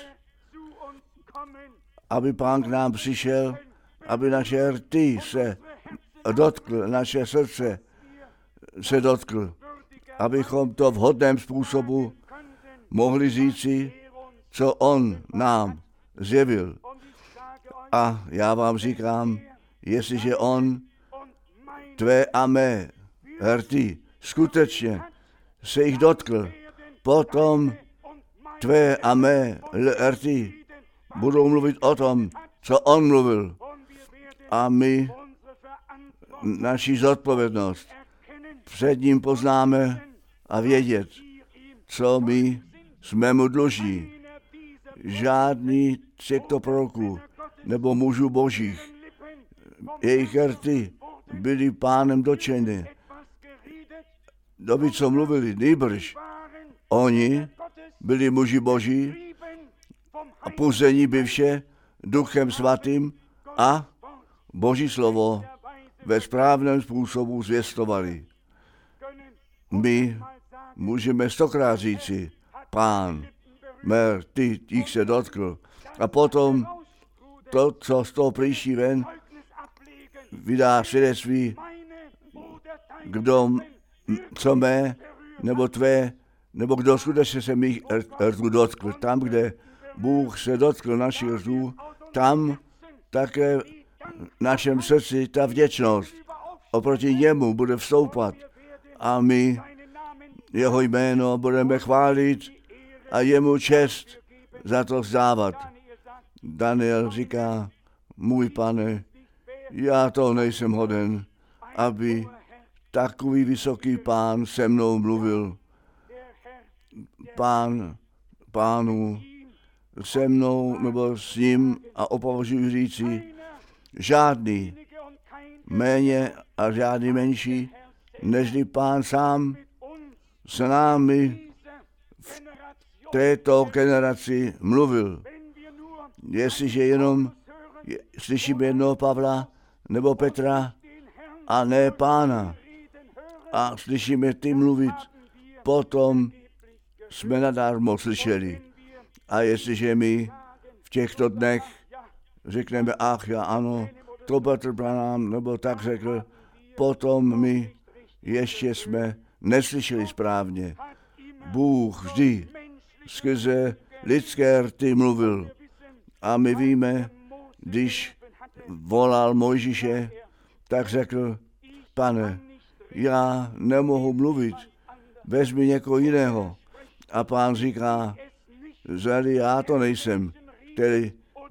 aby Pán k nám přišel, aby naše rty se dotkl, naše srdce se dotkl, abychom to vhodném způsobu mohli říci, co on nám zjevil. A já vám říkám, jestliže on tvé a mé rty skutečně se jich dotkl, potom tvé a mé rty budou mluvit o tom, co on mluvil. A my naši zodpovědnost před ním poznáme a vědět, co my jsme mu dlužní. Žádný těchto proroků nebo mužů božích, jejich rty byly Pánem dotčeny. Doby, co mluvili, nýbrž oni byli muži boží a puzení bivše Duchem svatým a Boží slovo ve správném způsobu zvěstovali. My můžeme stokrát říci, Pán, mé rty jich se dotkl. A potom to, co z toho příští ven, vydá svědectví, kdo, co mé, nebo tvé, nebo kdo skutečně se mých rtů dotkl. Tam, kde Bůh se dotkl našich rtů, tam také v našem srdci ta vděčnost oproti němu bude vstoupat. A my jeho jméno budeme chválit a jemu čest za to vzdávat. Daniel říká, můj Pane, já to nejsem hoden, aby takový vysoký Pán se mnou mluvil. Pán Pánu se mnou nebo s ním a opovažuji říci, žádný méně a žádný menší, nežli Pán sám s námi v této generaci mluvil. Jestliže jenom slyšíme jednoho Pavla nebo Petra a ne Pána a slyšíme ty mluvit, potom jsme nadarmo slyšeli. A jestliže my v těchto dnech řekneme, ach já ano, to Petr Branham nebo tak řekl, potom my ještě jsme neslyšeli správně. Bůh vždy skrze lidské rty mluvil. A my víme, když volal Mojžíše, tak řekl, Pane, já nemohu mluvit, vezmi někoho jiného. A Pán říká, zali já to nejsem, který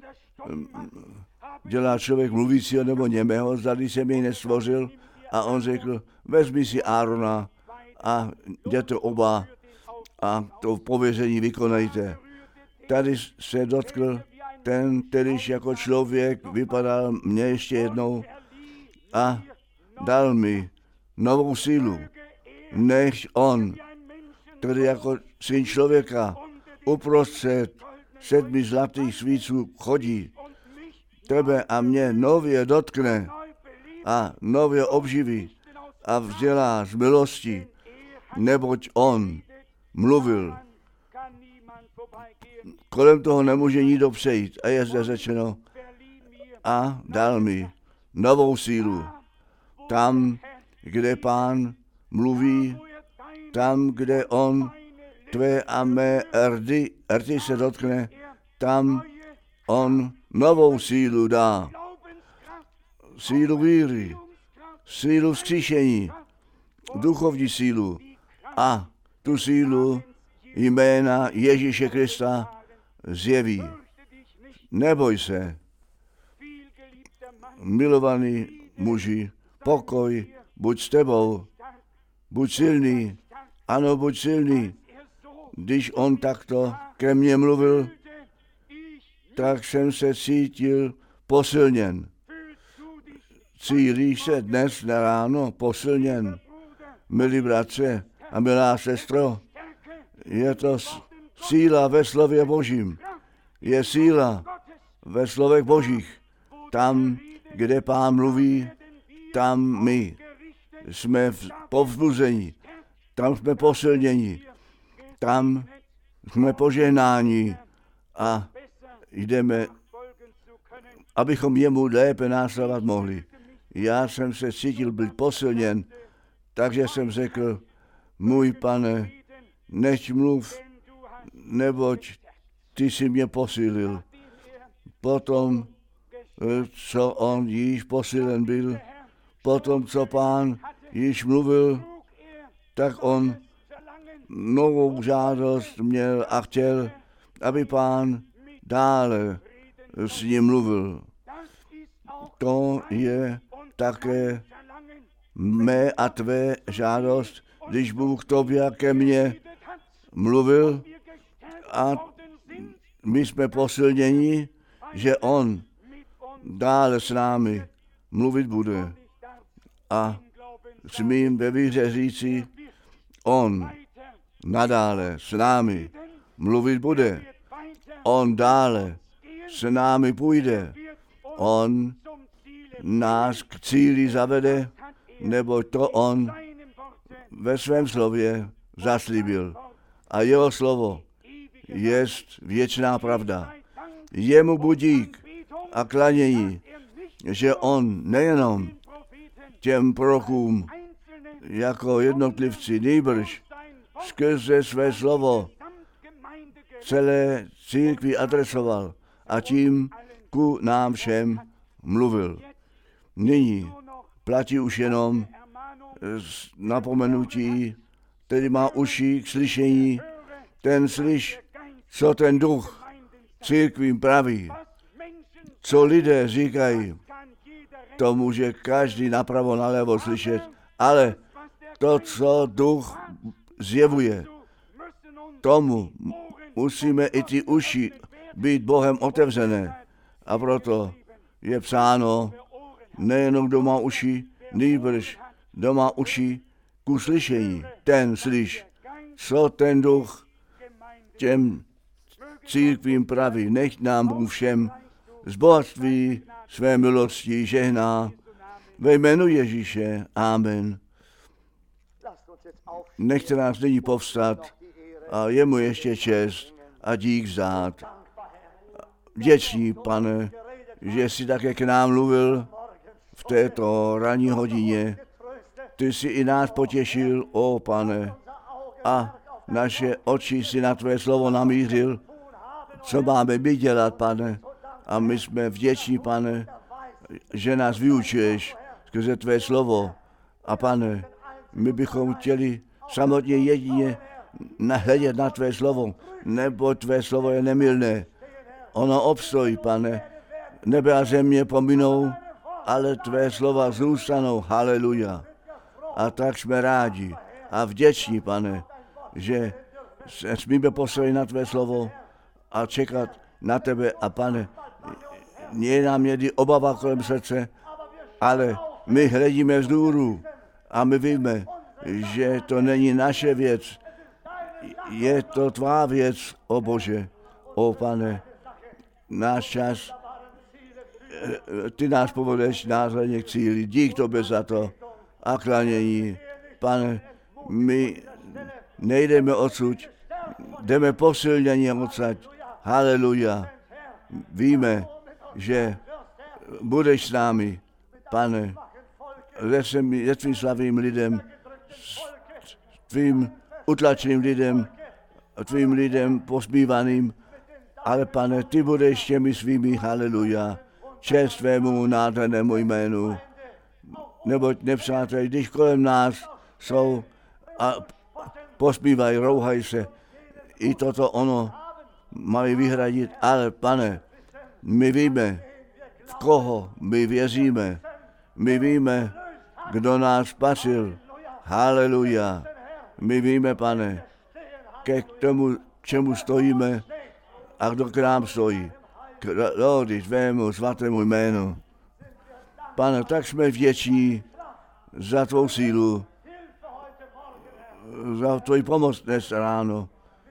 dělá člověk mluvícího nebo němého, zali jsem jej nestvořil. A on řekl, vezmi si Árona a jděte oba a to pověření vykonejte. Tady se dotkl ten, kterýž jako člověk vypadal mě ještě jednou a dal mi novou sílu, než on, který jako syn člověka uprostřed 7 zlatých svíců chodí, tebe a mě nově dotkne a nově obživí a vzdělá z milosti, neboť on mluvil. Kolem toho nemůže nikdo přejít. A je zde řečeno, a dal mi novou sílu. Tam, kde Pán mluví, tam, kde on tvé a mé rty se dotkne, tam on novou sílu dá. Sílu víry, sílu vzkříšení, duchovní sílu a tu sílu jména Ježíše Krista zjeví. Neboj se, milovaný muži, pokoj, buď s tebou, buď silný, ano, buď silný. Když on takto ke mně mluvil, tak jsem se cítil posilněn. Cílíš se dnes na ráno posilněn, milí bratře a milá sestro? Je to síla ve slově Božím. Je síla ve slovech Božích. Tam, kde Pán mluví, tam my jsme povzbuzeni, tam jsme posilněni, tam jsme požehnáni a jdeme, abychom jemu lépe následovat mohli. Já jsem se cítil být posilněn, takže jsem řekl, můj Pane, nechť mluv, neboť ty jsi mě posílil. Potom, co on již posílen byl, potom, co Pán již mluvil, tak on novou žádost měl a chtěl, aby Pán dále s ním mluvil. To je také mé a tvé žádost, když Bůh tobě a ke mně mluvil a my jsme posilněni, že on dále s námi mluvit bude. A smím ve víře říci, on nadále s námi mluvit bude. On dále s námi půjde. On nás k cíli zavede, nebo to on ve svém slově zaslíbil. A jeho slovo jest věčná pravda. Jemu budík a klanění, že on nejenom těm prorokům jako jednotlivci, nýbrž skrze své slovo celé církvi adresoval a tím ku nám všem mluvil. Nyní platí už jenom napomenutí, který má uši k slyšení, ten slyš, co ten duch církvím praví, co lidé říkají, to může každý napravo nalevo slyšet, ale to, co duch zjevuje, tomu musíme i ty uši být Bohem otevřené. A proto je psáno, nejenom kdo má uši, nýbrž kdo má uši ku slyšení, ten slyš, co ten duch těm církvím praví. Nechť nám Bůh všem z bohatství své milosti žehná ve jménu Ježíše. Amen. Nechte nás nyní povstat a jemu ještě čest a dík vzdát. Vděčný, Pane, že jsi také k nám mluvil v této ranní hodině. Ty jsi i nás potěšil, ó Pane, a naše oči si na tvé slovo namířil, co máme my dělat, Pane. A my jsme vděční, Pane, že nás vyučuješ skrze tvé slovo. A Pane, my bychom chtěli samotně jedině nahledět na tvé slovo, nebo tvé slovo je nemylné. Ono obstojí, Pane. Nebe a země pominou, ale tvé slova zůstanou. Haleluja. A tak jsme rádi a vděční, Pane, že se smíme postavit na tvé slovo a čekat na tebe. A Pane, je nám někdy obava kolem srdce, ale my hledíme vzhůru a my víme, že to není naše věc, je to tvá věc, o Bože, o Pane, náš čas, ty nás povedeš následně k cíli, dík tobě za to a klanění. Pane, my nejdeme odsud, jdeme posilnění odsud. Haleluja. Víme, že budeš s námi, Pane, se tvým slavným lidem, s tvým utlačeným lidem, tvým lidem posmívaným, ale Pane, ty budeš těmi svými, haleluja, čest tvému nádhernému jménu, neboť nepřátelé, když kolem nás jsou a posmívají, rouhají se, i toto ono mají vyhradit, ale Pane, my víme, v koho my věříme, my víme, kdo nás spasil, haleluja, my víme, Pane, ke tomu, čemu stojíme a kdo k nám stojí. Lodi tvému svatému jménu. Pane, tak jsme vděční za tvou sílu, za tvoji pomoc dnes ráno.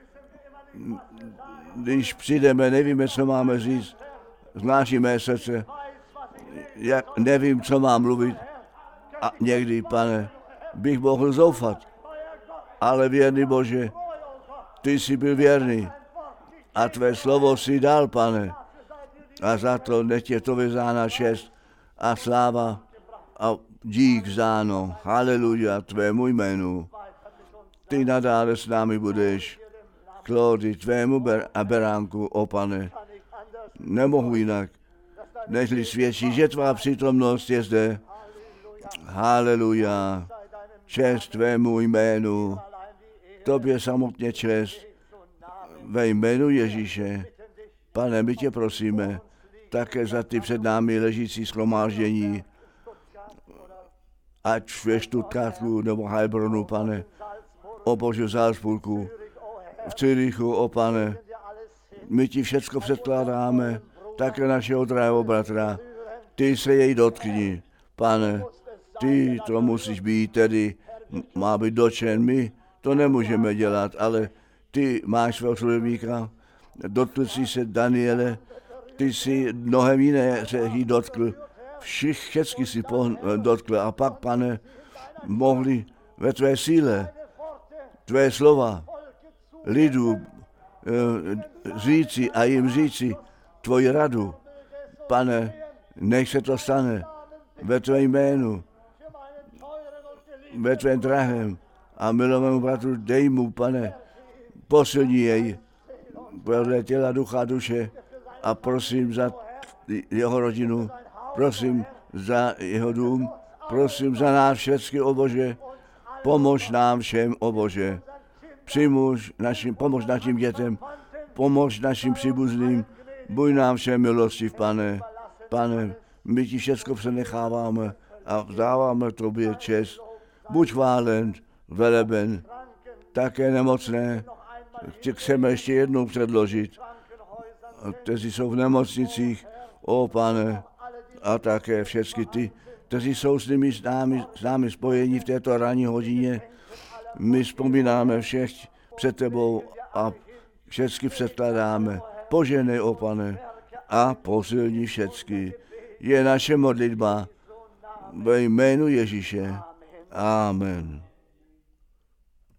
Když přijdeme, nevíme, co máme říct, znáší mé srdce, nevím, co mám mluvit. A někdy, Pane, bych mohl zoufat, ale věrný Bože, ty jsi byl věrný a tvé slovo si dal, Pane. A za to nech je to vyzána čest a sláva a dík záno. Haleluja, tvému jménu. Ty nadále s námi budeš. Klódy tvému beránku, o Pane. Nemohu jinak, nežli svědčí, že tvá přítomnost je zde. Haleluja, čest tvému jménu. Tobě samotně čest. Ve jménu Ježíše. Pane, my tě prosíme, také za ty před námi ležící shromáždění, ať ve Stuttgartu nebo Heilbronu, Pane, o Bože, v Salzburgu, v Zürichu, o Pane, my ti všecko předkládáme, také našeho drahého bratra, ty se jej dotkni, Pane, ty to musíš být, tedy má být dotčen, my to nemůžeme dělat, ale ty máš svého služebníka, dotkl jsi se Daniele, ty jsi mnohem jiné se jí dotkl, všechny si dotkl a pak, Pane, mohli ve tvé síle, tvé slova, lidu říci a jim říci tvoji radu. Pane, nech se to stane ve tvé jménu, ve tvém drahém a milovanému bratru dej mu, Pane, posilni jej podle těla, ducha a duše a prosím za jeho rodinu, prosím za jeho dům, prosím za nás všechny, o Bože, pomož nám všem, o Bože, pomož našim dětem, pomož našim příbuzným, buď nám všem milostiv, Pane. Pane, my ti všechno přenecháváme a vzdáváme tobě čest. Buď chválen, veleben, také nemocné, chceme ještě jednou předložit, kteří jsou v nemocnicích, o Pane, a také všechny ty, kteří jsou s námi spojení v této ranní hodině. My vzpomínáme všech před tebou a všechny předkládáme. Poženej, o Pane, a posilni všechny. Je naše modlitba ve jménu Ježíše. Amen.